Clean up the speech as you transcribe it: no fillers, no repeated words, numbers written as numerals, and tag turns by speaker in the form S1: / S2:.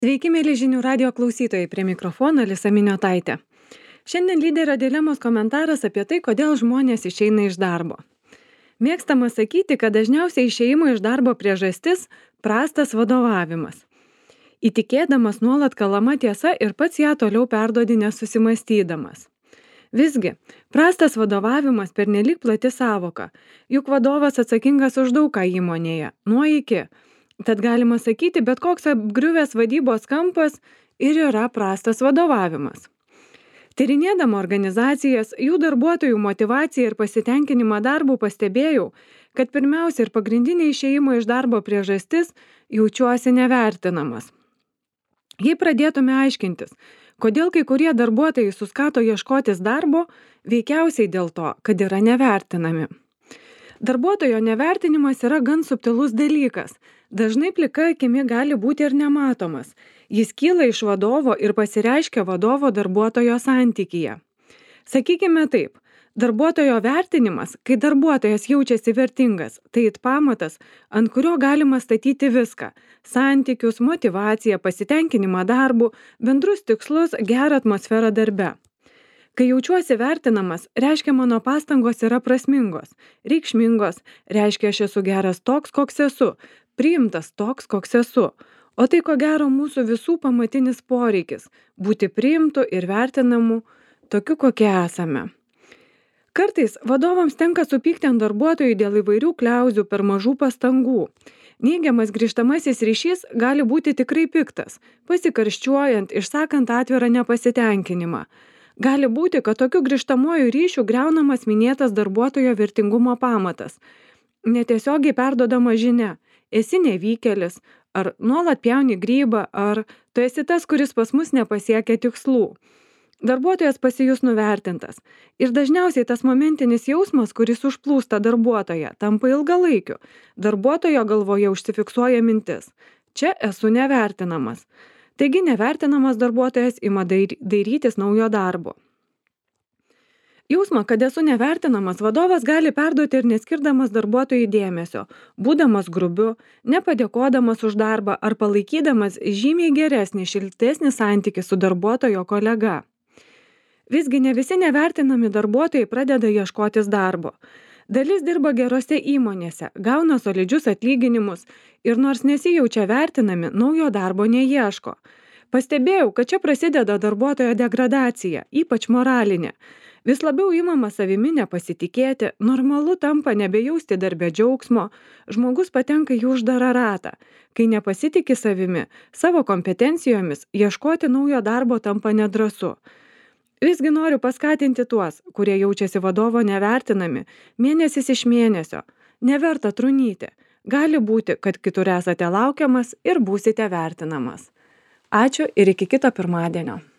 S1: Sveiki, mėly žinių radio klausytojai, prie mikrofono Alisa Miniotaitė. Šiandien lyderio dilemos komentaras apie tai, kodėl žmonės išeina iš darbo. Mėgstama sakyti, kad dažniausiai išėjimo iš darbo priežastis – prastas vadovavimas. Įtikėdamas nuolat kalama tiesa ir pats ją toliau perduodi nesusimastydamas. Visgi, prastas vadovavimas pernelyg plati sąvoka, juk vadovas atsakingas už daug ką įmonėje, nuo iki. Tad galima sakyti, bet koks apgriuvęs vadybos kampas ir yra prastas vadovavimas. Tyrinėdama organizacijas, jų darbuotojų motyvaciją ir pasitenkinimą darbų pastebėjau, kad pirmiausia ir pagrindinė išėjimo iš darbo priežastis – jaučiuosi nevertinamas. Jei pradėtume aiškintis, kodėl kai kurie darbuotojai suskato ieškotis darbo, veikiausiai dėl to, kad yra nevertinami. Darbuotojo nevertinimas yra gan subtilus dalykas. Dažnai plika akimi gali būti ir nematomas. Jis kyla iš vadovo ir pasireiškia vadovo darbuotojo santykyje. Sakykime taip, darbuotojo vertinimas, kai darbuotojas jaučiasi vertingas, tai pamatas, ant kurio galima statyti viską – santykius, motyvaciją, pasitenkinimą darbu, bendrus tikslus, gerą atmosferą darbe. Kai jaučiuosi vertinamas, reiškia mano pastangos yra prasmingos, reikšmingos, reiškia aš esu geras toks, koks esu, priimtas toks, koks esu. O tai ko gero mūsų visų pamatinis poreikis – būti priimtu ir vertinamu tokiu, kokie esame. Kartais vadovams tenka supykti ant darbuotojų dėl įvairių kliauzių per mažų pastangų. Neigiamas grįžtamasis ryšys gali būti tikrai piktas, pasikarščiuojant, išsakant atvirą nepasitenkinimą. Gali būti, kad tokiu grįžtamuoju ryšiu griaunamas minėtas darbuotojo vertingumo pamatas. Netiesiogiai perduodama žinia – esi nevykėlis, ar nuolat pjauni grybą, ar tu esi tas, kuris pas mus nepasiekia tikslų. Darbuotojas pasijus nuvertintas. Ir dažniausiai tas momentinis jausmas, kuris užplūsta darbuotoją, tampa ilgalaikiu. Darbuotojo galvoje užsifiksuoja mintis – čia esu nevertinamas. Taigi nevertinamas darbuotojas ima dairytis naujo darbo. Jausmą, kad esu nevertinamas, vadovas gali perduoti ir neskirdamas darbuotojui dėmesio, būdamas grubiu, nepadėkodamas už darbą ar palaikydamas žymiai geresnį, šiltesnį santykį su darbuotojo kolega. Visgi ne visi nevertinami darbuotojai pradeda ieškotis darbo. Dalis dirba gerose įmonėse, gauna solidžius atlyginimus ir nors nesijaučia vertinami, naujo darbo neieško. Pastebėjau, kad čia prasideda darbuotojo degradacija, ypač moralinė. Vis labiau imama savimi nepasitikėti, normalu tampa nebejausti darbe džiaugsmo, žmogus patenka į uždarą ratą. Kai nepasitiki savimi, savo kompetencijomis, ieškoti naujo darbo tampa nedrąsu. Visgi noriu paskatinti tuos, kurie jaučiasi vadovo nevertinami, mėnesis iš mėnesio. Neverta trunyti. Gali būti, kad kitur esate laukiamas ir būsite vertinamas. Ačiū ir iki kito pirmadienio.